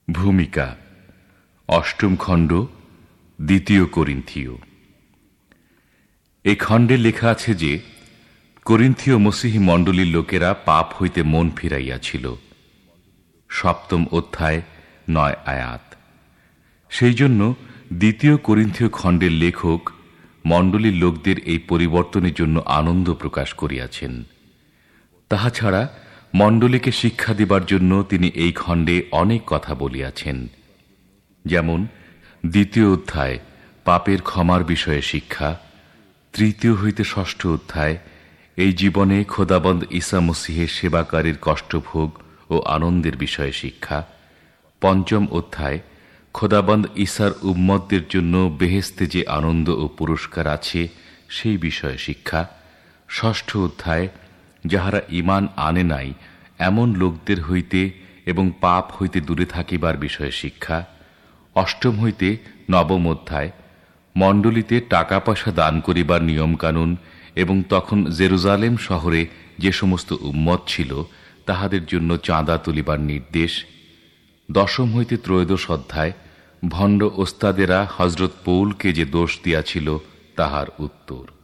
ভূমিকা অষ্টম খণ্ড দ্বিতীয় করিন্থীয়। এই খণ্ডে লেখা আছে যে করিন্থীয় মসীহী মণ্ডলীর লোকেরা পাপ হইতে মন ফিরাইয়াছিল। সপ্তম অধ্যায় 9 আয়াত। সেই জন্য দ্বিতীয় করিন্থীয় খণ্ডের লেখক মণ্ডলীর লোকদের এই পরিবর্তনের জন্য আনন্দ প্রকাশ করিয়াছেন। তাহা ছাড়া মণ্ডলীকে শিক্ষা দিবার জন্য তিনি এই খণ্ডে অনেক কথা বলিয়াছেন। যেমন দ্বিতীয় অধ্যায় পাপের ক্ষমার বিষয়ে শিক্ষা, তৃতীয় হইতে ষষ্ঠ অধ্যায় এই জীবনে খোদাবন্দ ঈসা মসীহের সেবাকারীর কষ্টভোগ ও আনন্দের বিষয়ে শিক্ষা, পঞ্চম অধ্যায় খোদাবন্দ ঈসার উম্মতদের জন্য বেহেশতে যে আনন্দ ও পুরস্কার আছে সেই বিষয়ে শিক্ষা, ষষ্ঠ অধ্যায় যাহারা ঈমান আনে নাই এমন লোকদের হইতে এবং পাপ হইতে দূরে থাকিবার বিষয়ে শিক্ষা, অষ্টম হইতে নবম অধ্যায় মণ্ডলীতে টাকা পয়সা দান করিবার নিয়মকানুন এবং তখন জেরুজালেম শহরে যে সমস্ত উম্মত ছিল তাহাদের জন্য চাঁদা তুলিবার নির্দেশ, দশম হইতে ত্রয়োদশ অধ্যায় ভণ্ড ওস্তাদেরা হজরত পৌলকে যে দোষ দিয়াছিল তাহার উত্তর।